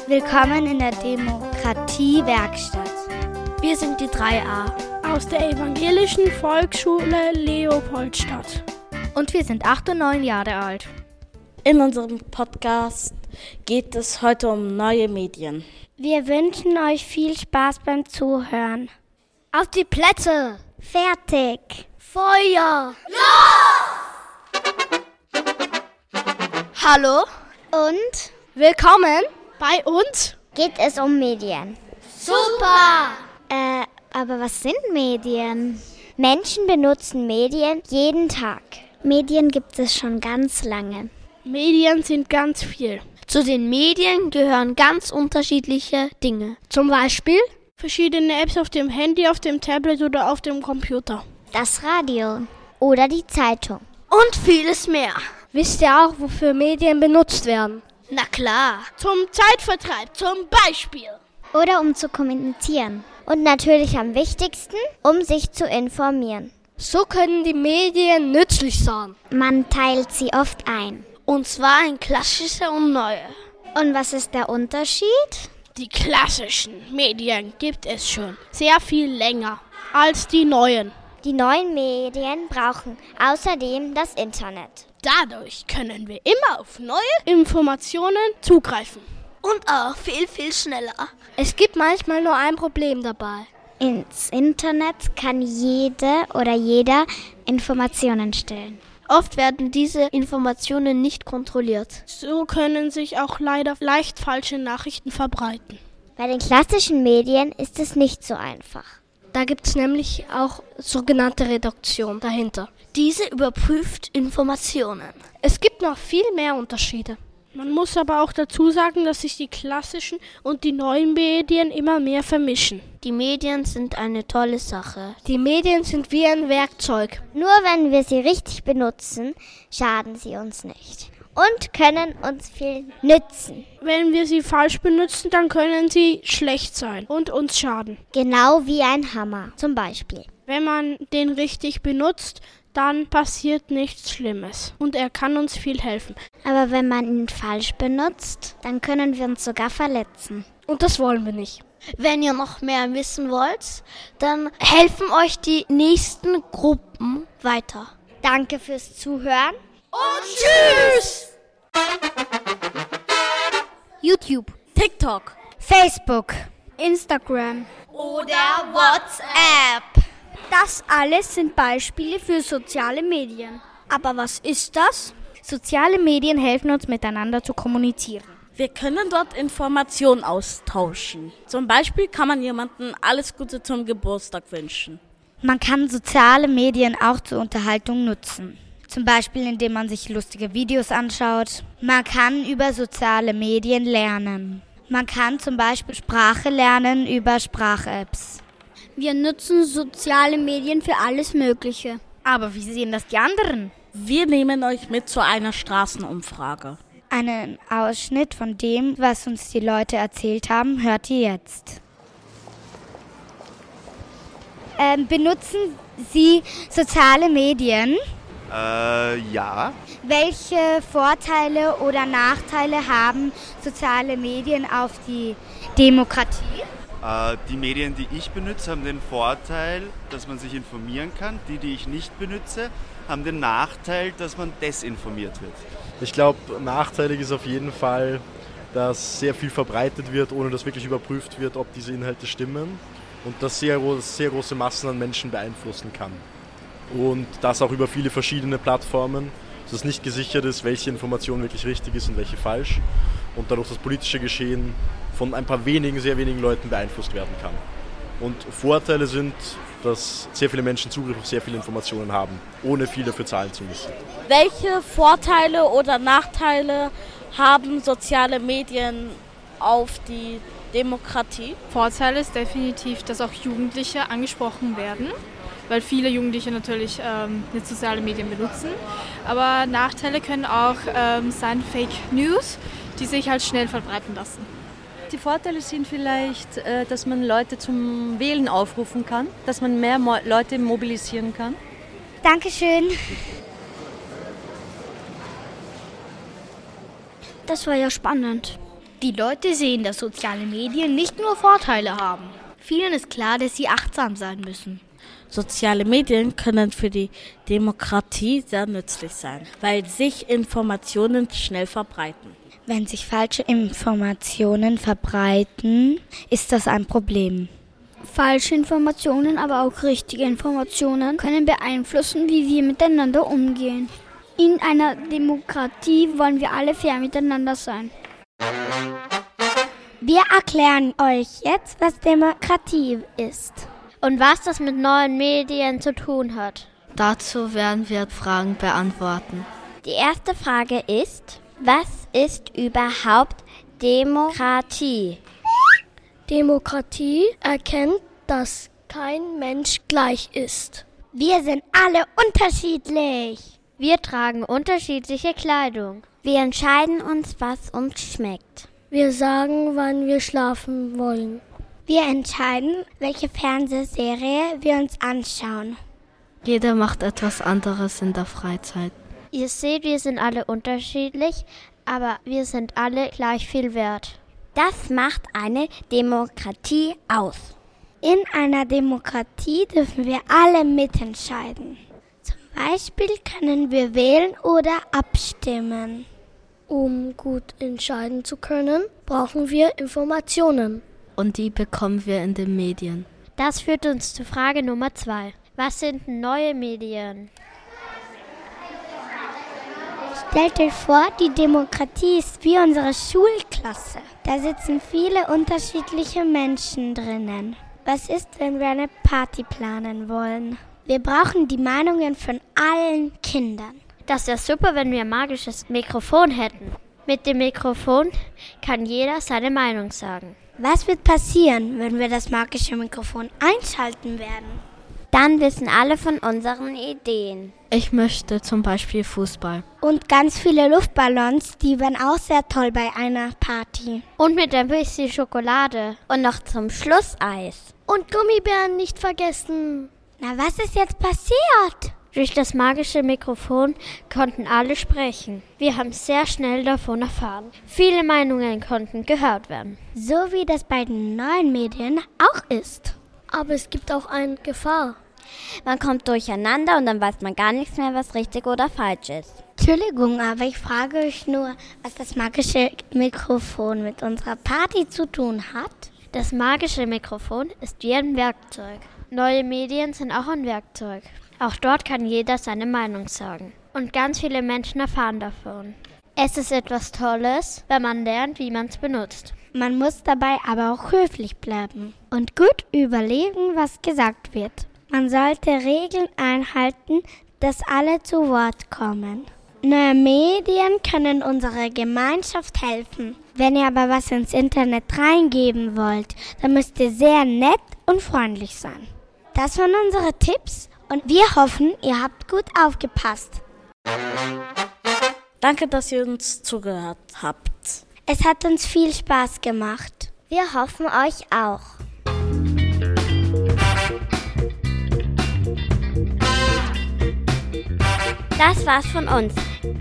Willkommen in der Demokratiewerkstatt. Wir sind die 3a aus der evangelischen Volksschule Leopoldstadt. Und wir sind 8 und 9 Jahre alt. In unserem Podcast geht es heute um neue Medien. Wir wünschen euch viel Spaß beim Zuhören. Auf die Plätze! Fertig! Feuer! Los! Hallo und willkommen bei uns geht es um Medien. Super! Aber was sind Medien? Menschen benutzen Medien jeden Tag. Medien gibt es schon ganz lange. Medien sind ganz viel. Zu den Medien gehören ganz unterschiedliche Dinge. Zum Beispiel verschiedene Apps auf dem Handy, auf dem Tablet oder auf dem Computer. Das Radio oder die Zeitung. Und vieles mehr. Wisst ihr auch, wofür Medien benutzt werden? Na klar. Zum Zeitvertreib, zum Beispiel. Oder um zu kommunizieren. Und natürlich am wichtigsten, um sich zu informieren. So können die Medien nützlich sein. Man teilt sie oft ein. Und zwar in klassische und neue. Und was ist der Unterschied? Die klassischen Medien gibt es schon sehr viel länger als die neuen. Die neuen Medien brauchen außerdem das Internet. Dadurch können wir immer auf neue Informationen zugreifen. Und auch viel, viel schneller. Es gibt manchmal nur ein Problem dabei. Ins Internet kann jede oder jeder Informationen stellen. Oft werden diese Informationen nicht kontrolliert. So können sich auch leider leicht falsche Nachrichten verbreiten. Bei den klassischen Medien ist es nicht so einfach. Da gibt es nämlich auch sogenannte Redaktion dahinter. Diese überprüft Informationen. Es gibt noch viel mehr Unterschiede. Man muss aber auch dazu sagen, dass sich die klassischen und die neuen Medien immer mehr vermischen. Die Medien sind eine tolle Sache. Die Medien sind wie ein Werkzeug. Nur wenn wir sie richtig benutzen, schaden sie uns nicht. Und können uns viel nützen. Wenn wir sie falsch benutzen, dann können sie schlecht sein und uns schaden. Genau wie ein Hammer zum Beispiel. Wenn man den richtig benutzt, dann passiert nichts Schlimmes und er kann uns viel helfen. Aber wenn man ihn falsch benutzt, dann können wir uns sogar verletzen. Und das wollen wir nicht. Wenn ihr noch mehr wissen wollt, dann helfen euch die nächsten Gruppen weiter. Danke fürs Zuhören. Und tschüss! YouTube, TikTok, Facebook, Instagram oder WhatsApp. Das alles sind Beispiele für soziale Medien. Aber was ist das? Soziale Medien helfen uns miteinander zu kommunizieren. Wir können dort Informationen austauschen. Zum Beispiel kann man jemandem alles Gute zum Geburtstag wünschen. Man kann soziale Medien auch zur Unterhaltung nutzen. Zum Beispiel, indem man sich lustige Videos anschaut. Man kann über soziale Medien lernen. Man kann zum Beispiel Sprache lernen über Sprach-Apps. Wir nutzen soziale Medien für alles Mögliche. Aber wie sehen das die anderen? Wir nehmen euch mit zu einer Straßenumfrage. Einen Ausschnitt von dem, was uns die Leute erzählt haben, hört ihr jetzt. Benutzen Sie soziale Medien? Ja. Welche Vorteile oder Nachteile haben soziale Medien auf die Demokratie? Die Medien, die ich benutze, haben den Vorteil, dass man sich informieren kann. Die ich nicht benutze, haben den Nachteil, dass man desinformiert wird. Ich glaube, nachteilig ist auf jeden Fall, dass sehr viel verbreitet wird, ohne dass wirklich überprüft wird, ob diese Inhalte stimmen. Und das sehr große Massen an Menschen beeinflussen kann. Und das auch über viele verschiedene Plattformen, dass nicht gesichert ist, welche Information wirklich richtig ist und welche falsch. Und dadurch das politische Geschehen von ein paar sehr wenigen Leuten beeinflusst werden kann. Und Vorteile sind, dass sehr viele Menschen Zugriff auf sehr viele Informationen haben, ohne viel dafür zahlen zu müssen. Welche Vorteile oder Nachteile haben soziale Medien auf die Demokratie? Vorteil ist definitiv, dass auch Jugendliche angesprochen werden, weil viele Jugendliche natürlich nicht soziale Medien benutzen. Aber Nachteile können auch sein Fake News, die sich halt schnell verbreiten lassen. Die Vorteile sind vielleicht, dass man Leute zum Wählen aufrufen kann, dass man mehr Leute mobilisieren kann. Dankeschön. Das war ja spannend. Die Leute sehen, dass soziale Medien nicht nur Vorteile haben. Vielen ist klar, dass sie achtsam sein müssen. Soziale Medien können für die Demokratie sehr nützlich sein, weil sich Informationen schnell verbreiten. Wenn sich falsche Informationen verbreiten, ist das ein Problem. Falsche Informationen, aber auch richtige Informationen können beeinflussen, wie wir miteinander umgehen. In einer Demokratie wollen wir alle fair miteinander sein. Wir erklären euch jetzt, was Demokratie ist und was das mit neuen Medien zu tun hat. Dazu werden wir Fragen beantworten. Die erste Frage ist, was ist überhaupt Demokratie? Demokratie erkennt, dass kein Mensch gleich ist. Wir sind alle unterschiedlich. Wir tragen unterschiedliche Kleidung. Wir entscheiden uns, was uns schmeckt. Wir sagen, wann wir schlafen wollen. Wir entscheiden, welche Fernsehserie wir uns anschauen. Jeder macht etwas anderes in der Freizeit. Ihr seht, wir sind alle unterschiedlich, aber wir sind alle gleich viel wert. Das macht eine Demokratie aus. In einer Demokratie dürfen wir alle mitentscheiden. Zum Beispiel können wir wählen oder abstimmen. Um gut entscheiden zu können, brauchen wir Informationen. Und die bekommen wir in den Medien. Das führt uns zu Frage Nummer 2. Was sind neue Medien? Stellt euch vor, die Demokratie ist wie unsere Schulklasse. Da sitzen viele unterschiedliche Menschen drinnen. Was ist, wenn wir eine Party planen wollen? Wir brauchen die Meinungen von allen Kindern. Das wäre super, wenn wir ein magisches Mikrofon hätten. Mit dem Mikrofon kann jeder seine Meinung sagen. Was wird passieren, wenn wir das magische Mikrofon einschalten werden? Dann wissen alle von unseren Ideen. Ich möchte zum Beispiel Fußball. Und ganz viele Luftballons, die wären auch sehr toll bei einer Party. Und mit ein bisschen Schokolade. Und noch zum Schluss Eis. Und Gummibären nicht vergessen. Na, was ist jetzt passiert? Durch das magische Mikrofon konnten alle sprechen. Wir haben sehr schnell davon erfahren. Viele Meinungen konnten gehört werden. So wie das bei den neuen Medien auch ist. Aber es gibt auch eine Gefahr. Man kommt durcheinander und dann weiß man gar nichts mehr, was richtig oder falsch ist. Entschuldigung, aber ich frage euch nur, was das magische Mikrofon mit unserer Party zu tun hat. Das magische Mikrofon ist wie ein Werkzeug. Neue Medien sind auch ein Werkzeug. Auch dort kann jeder seine Meinung sagen. Und ganz viele Menschen erfahren davon. Es ist etwas Tolles, wenn man lernt, wie man es benutzt. Man muss dabei aber auch höflich bleiben und gut überlegen, was gesagt wird. Man sollte Regeln einhalten, dass alle zu Wort kommen. Neue Medien können unserer Gemeinschaft helfen. Wenn ihr aber was ins Internet reingeben wollt, dann müsst ihr sehr nett und freundlich sein. Das waren unsere Tipps und wir hoffen, ihr habt gut aufgepasst. Danke, dass ihr uns zugehört habt. Es hat uns viel Spaß gemacht. Wir hoffen euch auch. Das war's von uns.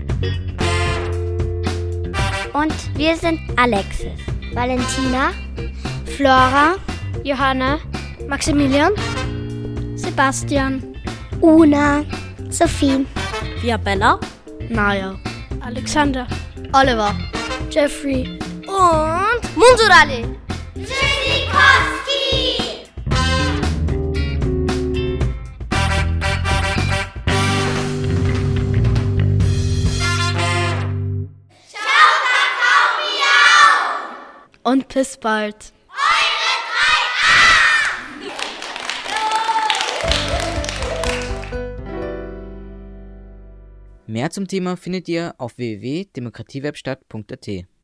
Und wir sind Alexis, Valentina, Flora, Johanna, Maximilian, Sebastian, Una, Sophie, Viabella, Naya, Alexander, Oliver, Jeffrey und Munsurali. Tschüssikowski! und bis bald. Mehr zum Thema findet ihr auf www.demokratiewerkstatt.at.